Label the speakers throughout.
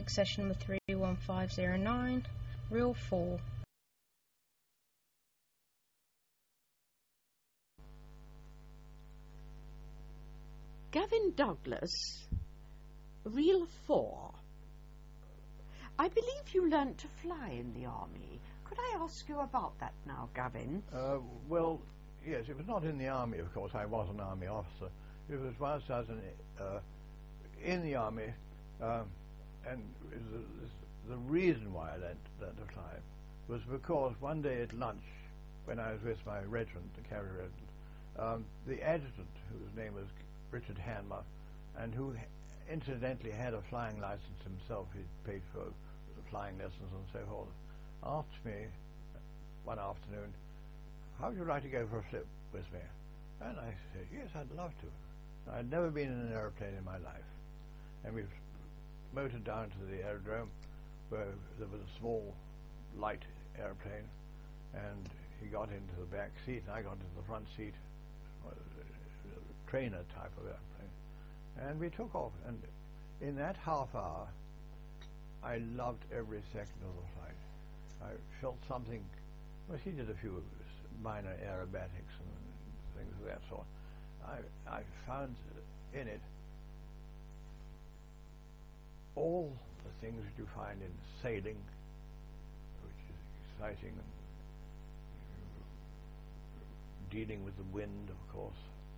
Speaker 1: accession number 31509, reel 4.
Speaker 2: Gavin Douglas, reel 4. I believe you learnt to fly in the army. Could I ask you about that now, Gavin?
Speaker 3: Well, yes, it was not in the army, of course. I was an army officer. It was whilst I was in the army, and the reason why I learnt to fly was because one day at lunch, when I was with my regiment, the cavalry regiment, the adjutant, whose name was Richard Hanmer, and who incidentally had a flying license himself, he'd paid for flying lessons and so forth, asked me one afternoon, how would you like to go for a flip with me? And I said, yes, I'd love to. I'd never been in an aeroplane in my life. And we motored down to the aerodrome where there was a small light airplane, and he got into the back seat and I got into the front seat, a trainer type of airplane, and we took off. And in that half hour I loved every second of the flight. I felt something, well, he did a few minor aerobatics and things of that sort. I found in it all the things that you find in sailing, which is exciting, and dealing with the wind, of course,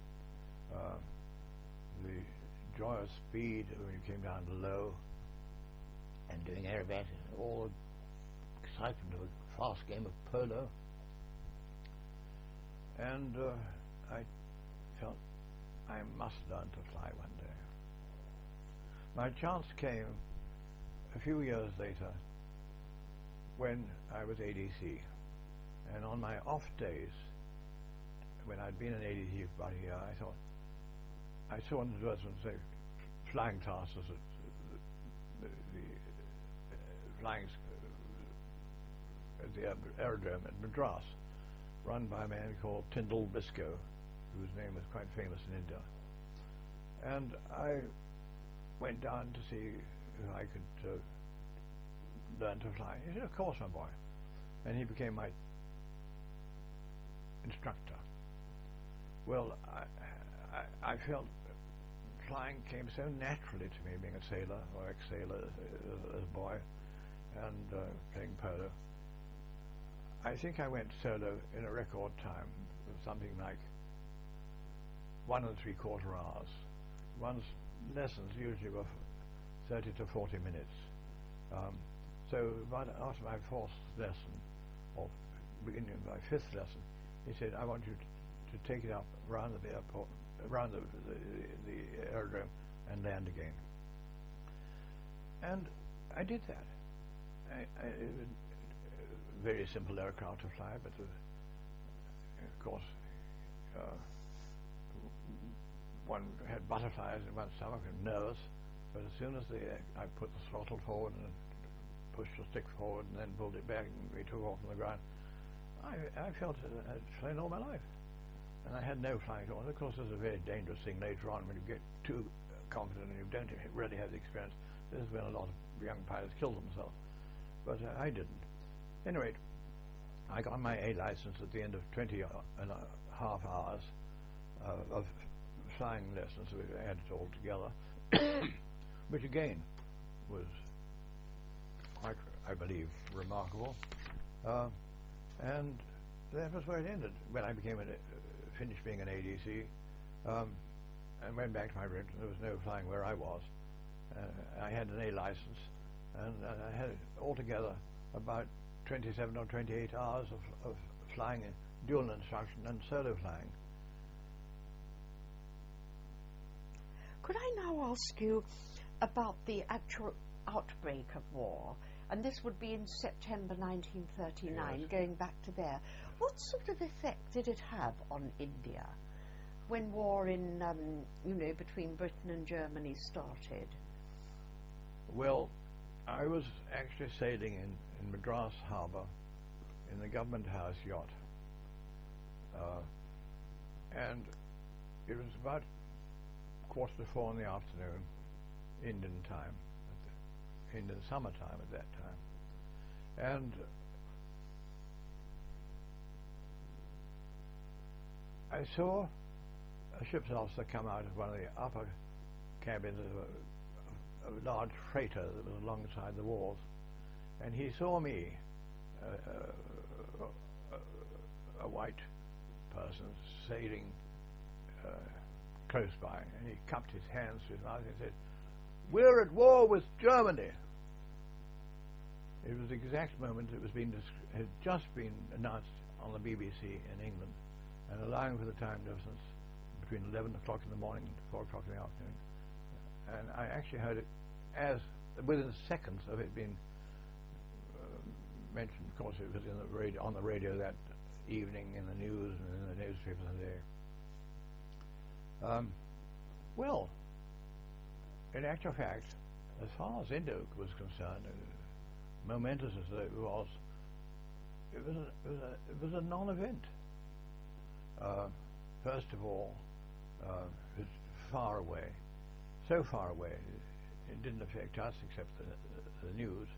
Speaker 3: the joy of speed when you came down low, and doing aerobatics, all the excitement of a fast game of polo. And I felt I must learn to fly one day. My chance came a few years later when I was ADC, and on my off days, when I'd been an ADC for about a year, I saw an advertisement say flying classes at the flying at the aerodrome at Madras, run by a man called Tyndall Biscoe, whose name was quite famous in India. And I went down to see if I could learn to fly. He said, of course, my boy. And he became my instructor. Well, I felt flying came so naturally to me, being a sailor or ex-sailor as a boy, and playing polo. I think I went solo in a record time, something like 1 3/4 hours. One's lessons usually were 30 to 40 minutes. So after my 4th lesson, or beginning of my 5th lesson, he said, I want you to take it up around the airport, around the aerodrome, and land again. And I did that. It was a very simple aircraft to fly, but of course one had butterflies in one's stomach and nerves, but as soon as I put the throttle forward and pushed the stick forward and then pulled it back and we took off from the ground, I felt I'd flown all my life. And I had no flying at all. Of course, it's a very dangerous thing later on when you get too confident and you don't really have the experience. This is when a lot of young pilots kill themselves. But I didn't. Anyway, I got my A license at the end of 20 and a half hours of flying lessons. We added it all together, which again was quite, I believe, remarkable. And that was where it ended. When I finished being an ADC, and went back to my regiment, there was no flying where I was. I had an A license, and I had altogether about 27 or 28 hours of flying in dual instruction and solo flying.
Speaker 2: Could I now ask you about the actual outbreak of war? And this would be in September 1939, yes. Going back to there. What sort of effect did it have on India when war in, between Britain and Germany started?
Speaker 3: Well, I was actually sailing in Madras Harbour in the Government House yacht. And it was about 3:45 in the afternoon, Indian time, in the summertime at that time. And I saw a ship's officer come out of one of the upper cabins of a large freighter that was alongside the wharf, and he saw me, a white person sailing close by, and he cupped his hands to his mouth and said, "We're at war with Germany." It was the exact moment it had just been announced on the BBC in England, and allowing for the time difference between 11 o'clock in the morning and 4 o'clock in the afternoon. And I actually heard it as within seconds of it being mentioned. Of course, it was on the radio that evening, in the news and in the newspapers of the day. Well, in actual fact, as far as India was concerned, momentous as it was a non-event. First of all, it was far away, so far away, it didn't affect us except the news.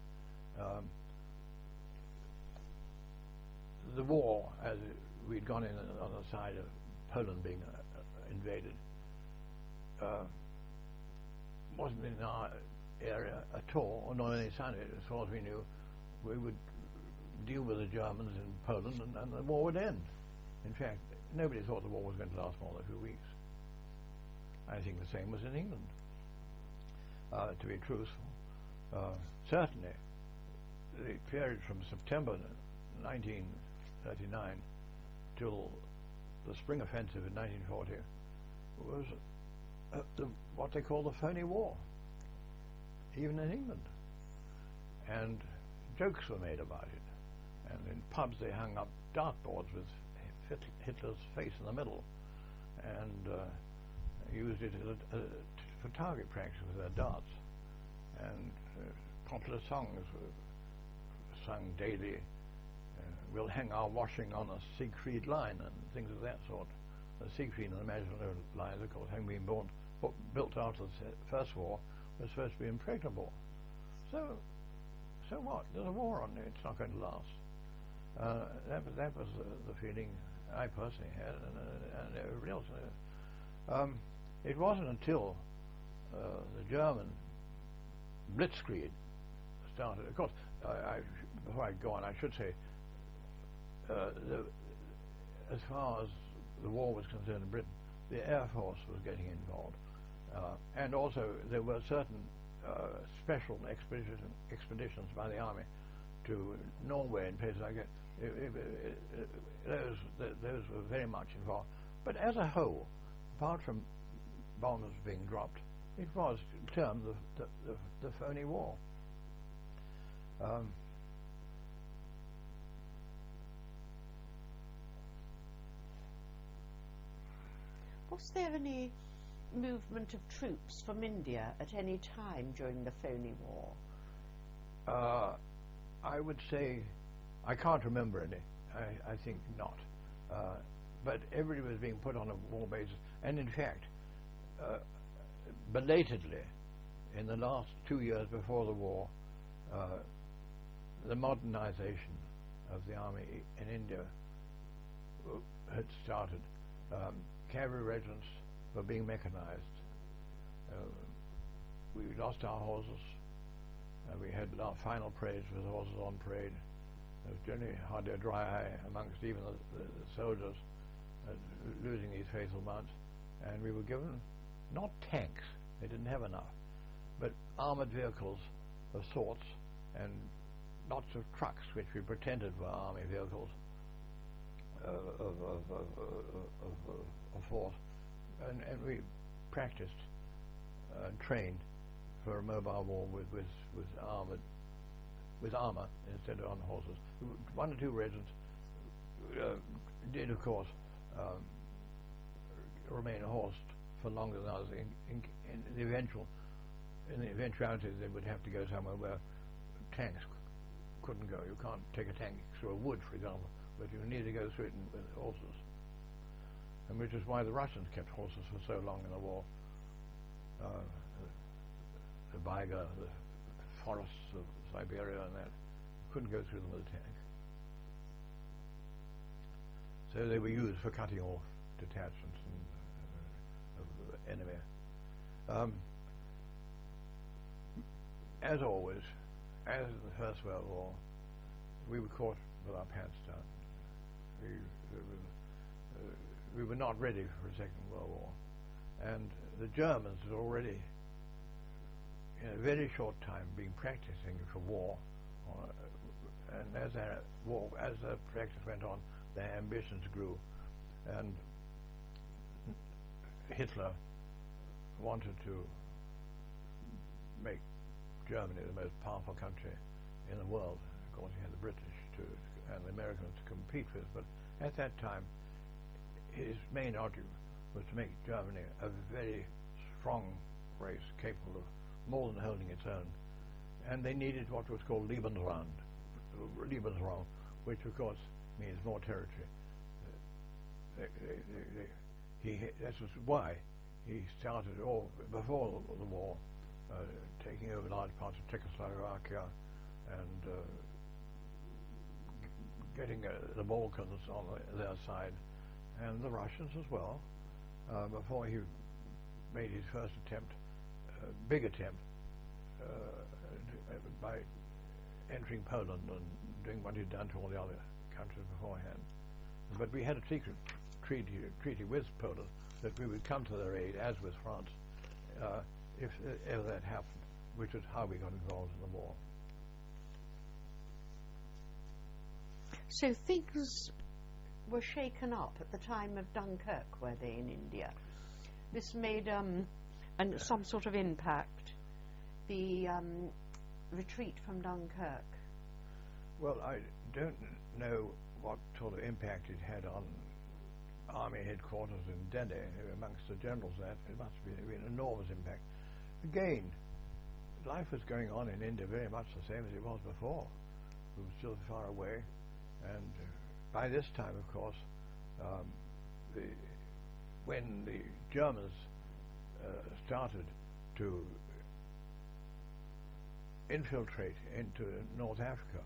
Speaker 3: The war, as we'd gone in on the side of Poland being invaded, wasn't in our area at all, or not any sign of it. As far as we knew, we would deal with the Germans in Poland, and the war would end. In fact, nobody thought the war was going to last more than a few weeks. I think the same was in England. To be truthful, certainly the period from September 1939 till the spring offensive in 1940 was what they call the phony war, even in England. And jokes were made about it. And in pubs they hung up dartboards with Hitler's face in the middle, and used it for target practice with their darts. And popular songs were sung daily. We'll hang our washing on a Siegfried line and things of that sort. The Siegfried and the Maginot lines, of course, having been built after the First War, was supposed to be impregnable. So what? There's a war on it. It's not going to last. That was the feeling I personally had, and everybody else. It wasn't until the German blitzkrieg started. Of course, before I go on, I should say, as far as the war was concerned in Britain, the Air Force was getting involved, and also there were certain special expeditions by the Army to Norway and places like that. Those were very much involved. But as a whole, apart from bombs being dropped, it was termed the phony war.
Speaker 2: Was there any movement of troops from India at any time during the phony war?
Speaker 3: I would say, I can't remember any. I think not. But everybody was being put on a war basis. And in fact, belatedly, in the last 2 years before the war, the modernization of the army in India had started. Cavalry regiments were being mechanized. We lost our horses. We had our final parades with horses on parade. There was generally hardly a dry eye amongst even the soldiers losing these faithful mounts. And we were given not tanks, they didn't have enough, but armored vehicles of sorts, and lots of trucks which we pretended were army vehicles of force, and we practiced and trained for a mobile war with armor instead of on horses. 1 or 2 regiments did, of course, remain horsed for longer than others. In the eventuality, they would have to go somewhere where tanks couldn't go. You can't take a tank through a wood, for example, but you need to go through it with horses. And which is why the Russians kept horses for so long in the war. The Beiger, the forests of Siberia and that. Couldn't go through them with a tank. So they were used for cutting off detachments of the enemy. As always, as in the First World War, we were caught with our pants down. We were not ready for a Second World War. And the Germans had already, in a very short time, been practicing for war. And as the practice went on, their ambitions grew. And Hitler wanted to make Germany the most powerful country in the world. Of course, he had the British and the Americans to compete with, but at that time, his main object was to make Germany a very strong race, capable of more than holding its own. And they needed what was called Lebensraum, which of course means more territory. That was why he started before the war, taking over large parts of Czechoslovakia and getting the Balkans on their side, and the Russians as well, before he made his first attempt, big attempt, by entering Poland and doing what he'd done to all the other countries beforehand. But we had a secret treaty with Poland that we would come to their aid, as with France, if ever that happened, which is how we got involved in the war.
Speaker 2: So things were shaken up at the time of Dunkirk, were they, in India? This made some sort of impact, the retreat from Dunkirk.
Speaker 3: Well, I don't know what sort of impact it had on army headquarters in Delhi. Amongst the generals, that it must have been an enormous impact. Again, life was going on in India very much the same as it was before. We were still far away, and by this time, of course, when the Germans started to infiltrate into North Africa,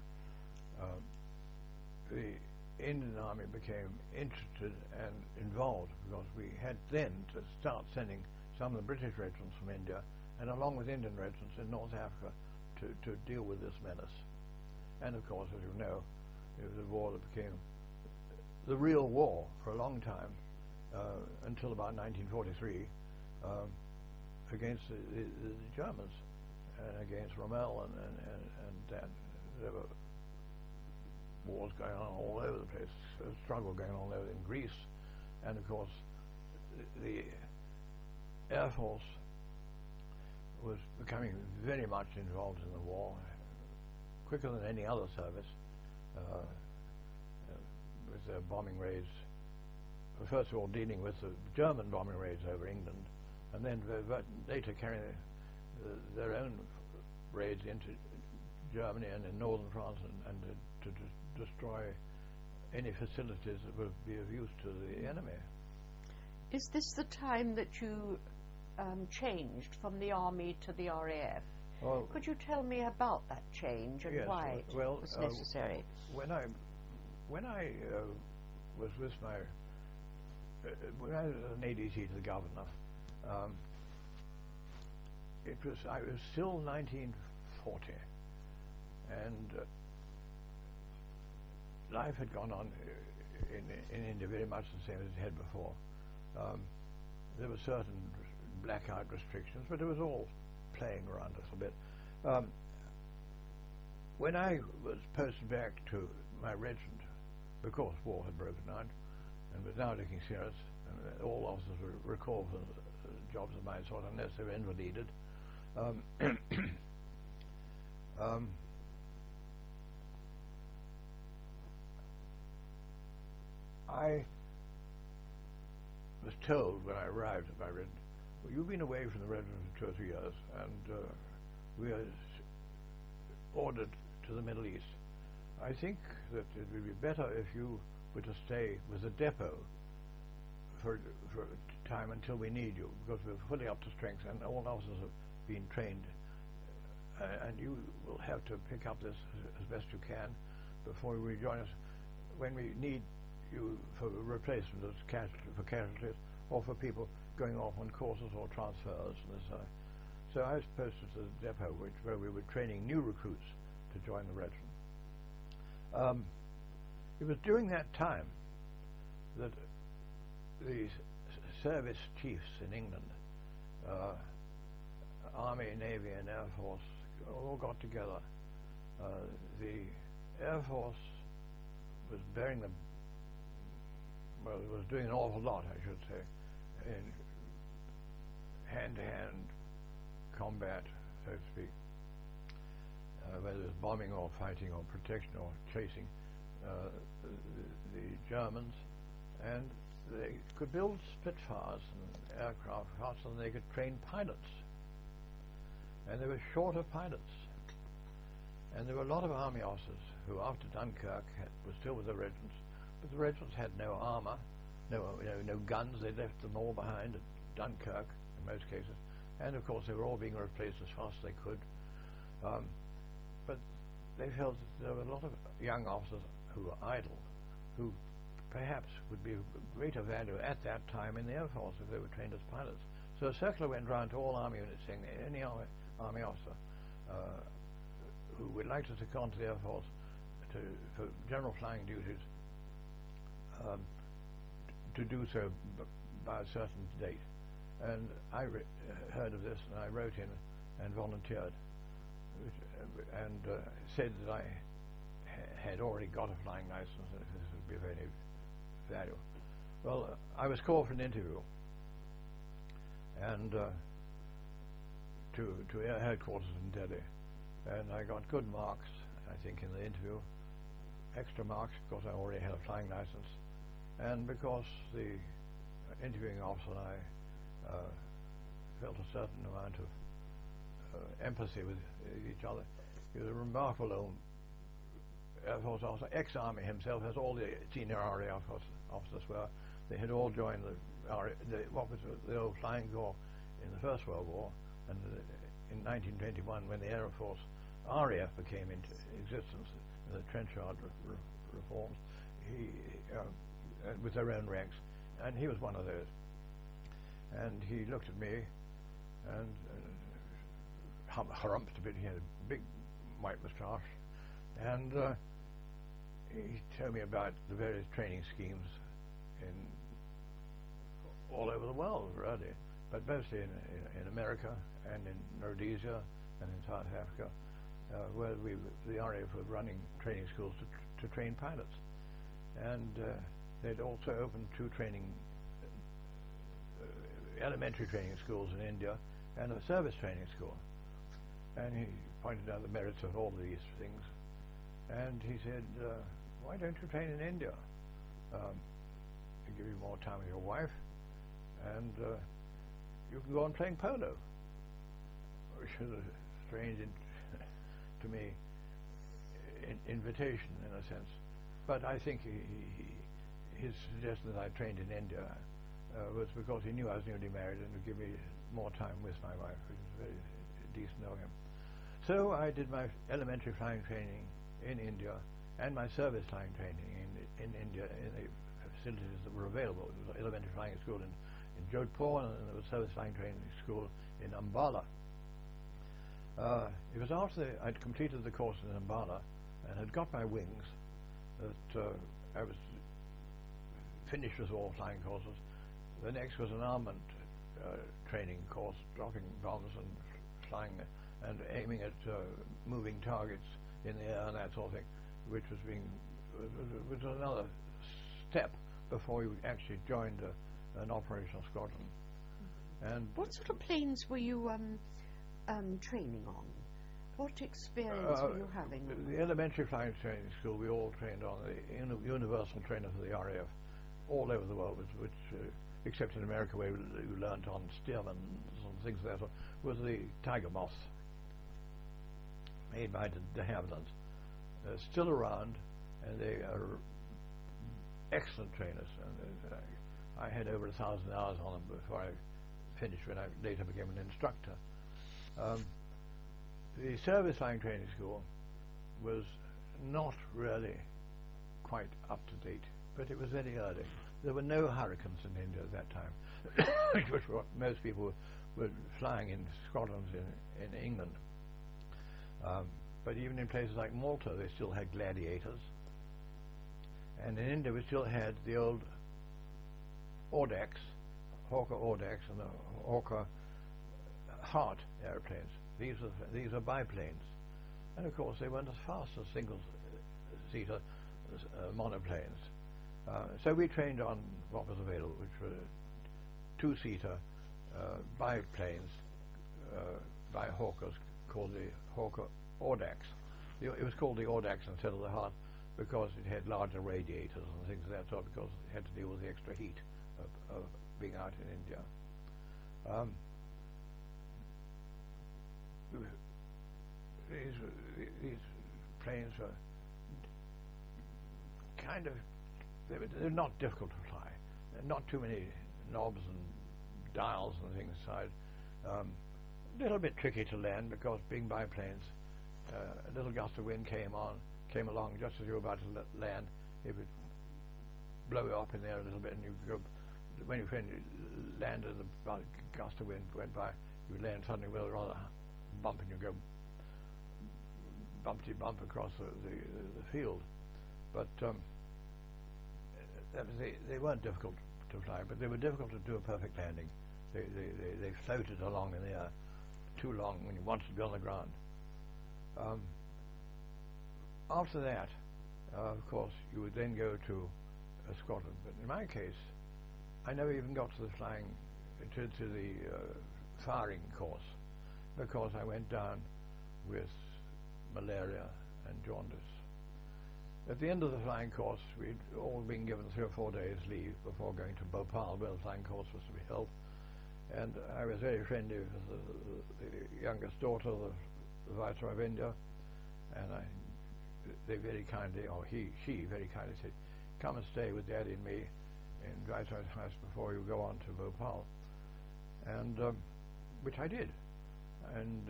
Speaker 3: the Indian Army became interested and involved, because we had then to start sending some of the British regiments from India, and along with Indian regiments in North Africa, to deal with this menace. And of course, as you know, it was a war that became the real war for a long time, until about 1943, against the Germans, and against Rommel, and that. There were wars going on all over the place, a struggle going on over in Greece, and of course the Air Force was becoming very much involved in the war, quicker than any other service, with their bombing raids. First of all, dealing with the German bombing raids over England, and then later carrying their own raids into Germany and in northern France, and to destroy any facilities that would be of use to the enemy.
Speaker 2: Is this the time that you changed from the army to the RAF? Well, could you tell me about that change and why it was necessary?
Speaker 3: When I was with my when I was an ADC to the governor, I was still 1940, and life had gone on in India very much the same as it had before. There were certain blackout restrictions, but it was all playing around a little bit. When I was posted back to my regiment, because war had broken out and was now looking serious, and all officers were recalled for jobs of my sort unless they were invalided. I was told when I arrived at my regiment, well, you've been away from the regiment for 2 or 3 years, and we are ordered to the Middle East. I think that it would be better if you were to stay with the depot for a time until we need you, because we're fully up to strength and all officers have been trained and you will have to pick up this as best you can before you rejoin us when we need you for replacement for casualties or for people going off on courses or transfers. So I was posted to the depot where we were training new recruits to join the regiment. It was during that time that the service chiefs in England, Army, Navy and Air Force, all got together. The Air Force was was doing an awful lot, I should say, in hand-to-hand combat, so to speak, whether it was bombing or fighting or protection or chasing the Germans, and they could build Spitfires and aircraft faster than they could train pilots, and they were short of pilots. And there were a lot of army officers who, after Dunkirk, were still with the regiments, but the regiments had no armour, no guns. They left them all behind at Dunkirk in most cases, and of course they were all being replaced as fast as they could. But they felt that there were a lot of young officers who were idle, who perhaps would be of greater value at that time in the Air Force if they were trained as pilots. So a circular went round to all army units saying that any army officer who would like to second to the Air Force for general flying duties to do so by a certain date. And I heard of this, and I wrote in and volunteered, and said that I had already got a flying license and this would be of any value. Well, I was called for an interview, and to Air Headquarters in Delhi, and I got good marks, I think, in the interview. Extra marks because I already had a flying license, and because the interviewing officer and I felt a certain amount of empathy with each other. He was a remarkable old Air Force officer, ex-Army himself, as all the senior RAF officers were. They had all joined the old Flying Corps in the First World War, and in 1921, when the Air Force RAF became into existence, the Trenchard reforms, with their own ranks, and he was one of those. And he looked at me and harumphed a bit. He had a big white moustache, and he told me about the various training schemes all over the world, really, but mostly in America and in Rhodesia and in South Africa, where the RAF were running training schools to train pilots. And they'd also opened two elementary training schools in India and a service training school. And he pointed out the merits of all these things. And he said, why don't you train in India? They give you more time with your wife, and you can go on playing polo. Which is a strange to me invitation in a sense. But I think his suggestion that I trained in India was because he knew I was newly married and would give me more time with my wife, which was very decent of him. So I did my elementary flying training in India and my service flying training in India in the facilities that were available. There was an elementary flying school in Jodhpur, and there was a service flying training school in Ambala. It was after I'd completed the course in Ambala and had got my wings that I was finished with all flying courses. The next was an armament training course, dropping bombs and flying and aiming at moving targets in the air and that sort of thing, which was another step before you actually joined an operational squadron. And
Speaker 2: what sort of planes were you training on? What experience were you having?
Speaker 3: The elementary flying training school we all trained on, the universal trainer for the RAF, all over the world, which except in America where you learned on Stearmans and things of that sort, was the Tiger Moth, made by de Havilland. They're still around, and they are excellent trainers. And I had over 1,000 hours on them before I finished, when I later became an instructor. the service flying training school was not really quite up to date, but it was very early. There were no Hurricanes in India at that time, which was what most people were flying in squadrons in England. But even in places like Malta, they still had Gladiators. And in India, we still had the old Audax, Hawker Audax, and the Hawker Hart airplanes. These are biplanes. And of course, they weren't as fast as single-seater monoplanes. So we trained on what was available, which were two-seater biplanes by Hawkers called the Hawker Audax. It was called the Audax instead of the Hart because it had larger radiators and things of that sort, because it had to deal with the extra heat of being out in India. These planes were kind of, they're not difficult to fly. Not too many knobs and dials and things aside. A little bit tricky to land because being biplanes, a little gust of wind came along just as you were about to land. It would blow you up in there a little bit, and you go, when you landed, the gust of wind went by, you would land suddenly with a rather bump, and you go bumpty bump across the field. But they weren't difficult to fly, but they were difficult to do a perfect landing. They floated along in the air too long when you wanted to be on the ground. After that, of course, you would then go to a squadron. But in my case, I never even got to the flying, to the firing course, because I went down with malaria and jaundice. At the end of the flying course, we'd all been given 3 or 4 days leave before going to Bhopal, where the flying course was to be held. And I was very friendly with the youngest daughter of the Viceroy of India, and they very kindly, or she very kindly said, "Come and stay with Daddy and me in Viceroy's house before you go on to Bhopal," and which I did. And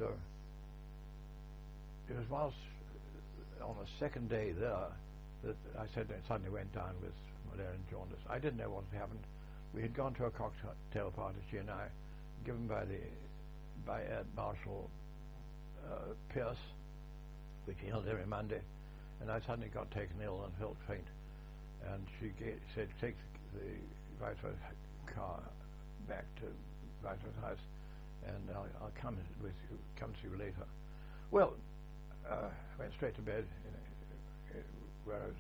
Speaker 3: it was whilst on the second day there that I suddenly went down with malaria and jaundice. I didn't know what had happened. We had gone to a cocktail party, she and I, given by Air Marshal Pierce, which he held every Monday, and I suddenly got taken ill and felt faint. And she said, "Take the Viceroy's car back to Viceroy's house, and I'll come with you, come see you later." Well, I went straight to bed where I was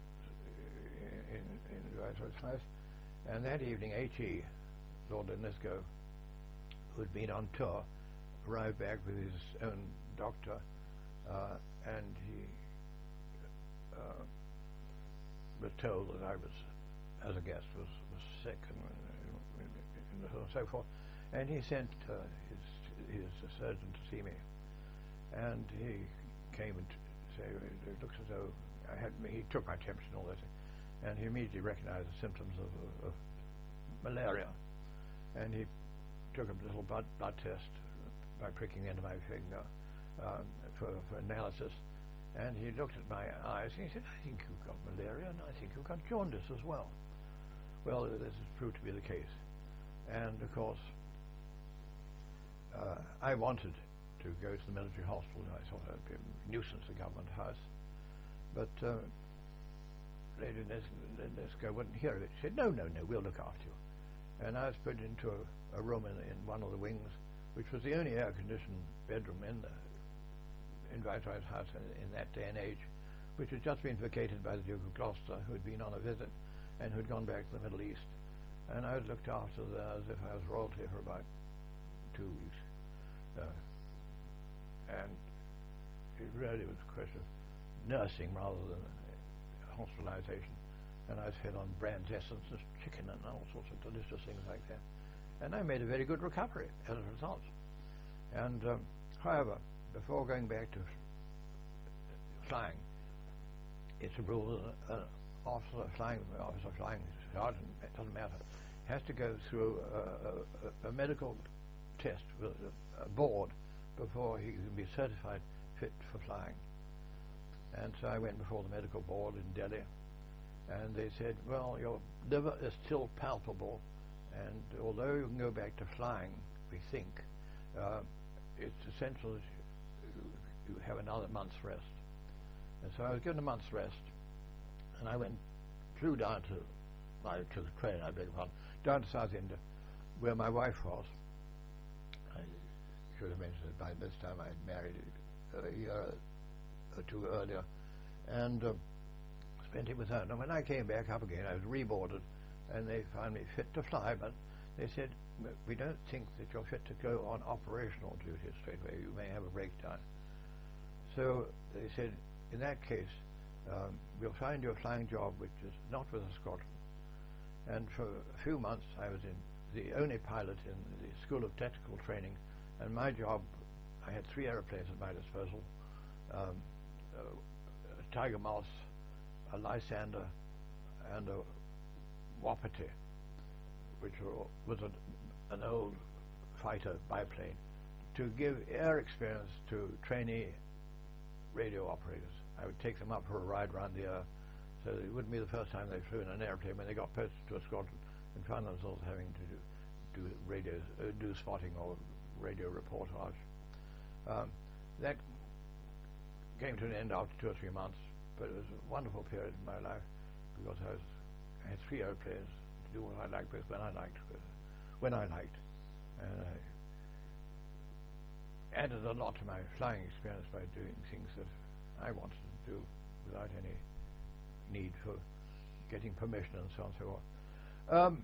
Speaker 3: in Viceroy's house, and that evening H.E., Lord Linlithgow, who had been on tour, arrived back with his own doctor, and he was told that I was, as a guest, was sick and so forth, and he sent his surgeon to see me, and he came and said, "It looks as though he took my temperature and all that, and he immediately recognized the symptoms of malaria, and he took a little blood test by pricking the end of my finger for analysis, and he looked at my eyes and he said, "I think you've got malaria, and I think you've got jaundice as well." Well, this has proved to be the case, and of course I wanted to go to the military hospital. I thought it would be a nuisance, the government house, but Lady Linlithgow wouldn't hear of it. She said, no, we'll look after you. And I was put into a room in one of the wings, which was the only air-conditioned bedroom in Viceroy's house in that day and age, which had just been vacated by the Duke of Gloucester, who had been on a visit and who had gone back to the Middle East. And I was looked after there as if I was royalty for about 2 weeks. And it really was a question of nursing rather than hospitalization. And I was fed on Brand's essence of chicken and all sorts of delicious things like that. And I made a very good recovery as a result. And however, before going back to flying, it's a rule that an officer flying sergeant, it doesn't matter, has to go through a medical test with a board before he could be certified fit for flying. And so I went before the medical board in Delhi, and they said, well, your liver is still palpable, and although you can go back to flying, we think, it's essential that you have another month's rest. And so I was given a month's rest, and I flew down to the train, I beg your pardon, down to South India, where my wife was. I should have mentioned that by this time I had married a year or two earlier, and spent it with her. Now when I came back up again, I was reboarded, and they found me fit to fly, but they said, we don't think that you're fit to go on operational duties straight away. You may have a breakdown. So they said, in that case, we'll find you a flying job which is not with a squadron. And for a few months I was the only pilot in the School of Technical Training, and my job, I had 3 aeroplanes at my disposal, a Tiger Mouse, a Lysander, and a Wapiti, which was an old fighter biplane, to give air experience to trainee radio operators. I would take them up for a ride around the air, so it wouldn't be the first time they flew in an airplane when they got posted to a squadron and found themselves having to do spotting or radio reportage. That came to an end after 2 or 3 months, but it was a wonderful period in my life because I had 3 airplanes to do what I liked with when I liked, and I added a lot to my flying experience by doing things that I wanted to do without any need for getting permission and so on and so on.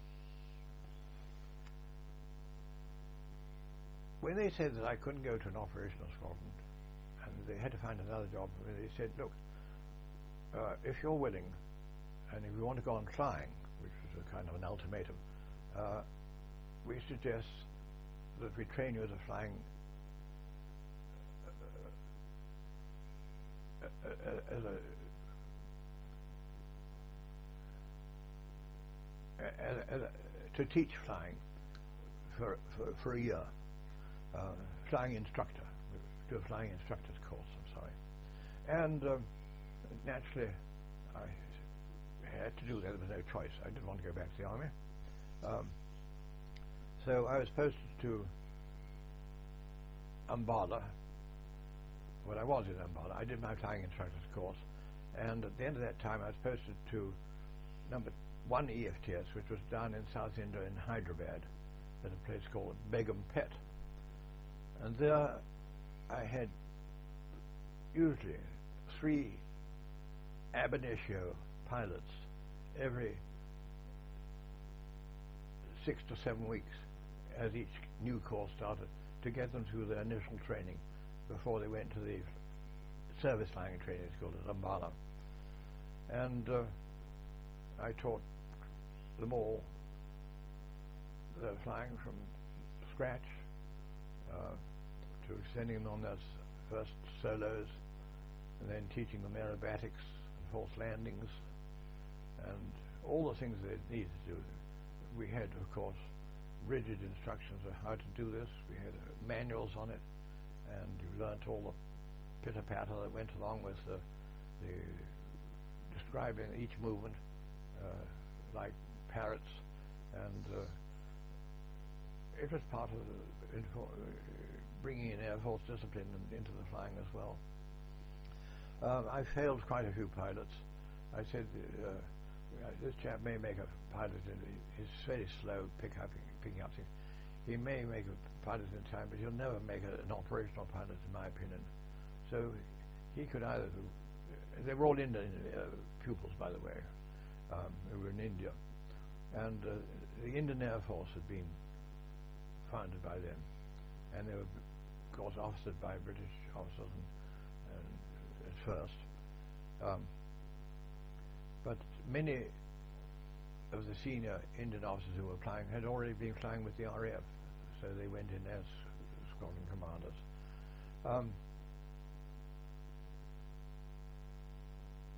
Speaker 3: When they said that I couldn't go to an operational squadron and they had to find another job, they said, look, if you're willing and if you want to go on flying, which was a kind of an ultimatum, we suggest that we train you as a flying to teach flying for a year, flying instructor, do a flying instructor's course, I'm sorry. And naturally I had to do that, there was no choice. I didn't want to go back to the army. So I was posted to Ambala. Well, I was in Ambala. I did my flying instructor's course, and at the end of that time I was posted to number 1 EFTS, which was down in South India in Hyderabad at a place called Begum Pet. And there I had usually 3 ab initio pilots every 6 to 7 weeks as each new course started, to get them through their initial training before they went to the service flying training school at Ambala. And I taught them all their flying from scratch, to sending them on their first solos, and then teaching them aerobatics and false landings and all the things they needed to do. We had, of course, rigid instructions of how to do this. We had manuals on it, and you learnt all the pitter-patter that went along with the describing each movement, like parrots, and it was part of bringing in Air Force discipline into the flying as well. I failed quite a few pilots. I said, this chap may make a pilot, he's very slow picking up things. He may make a pilot in time, but he'll never make an operational pilot, in my opinion. So he could either, they were all Indian pupils, by the way, who were in India, and the Indian Air Force had been founded by them, and they were, of course, officered by British officers at first. But many of the senior Indian officers who were flying had already been flying with the RAF, so they went in as squadron commanders.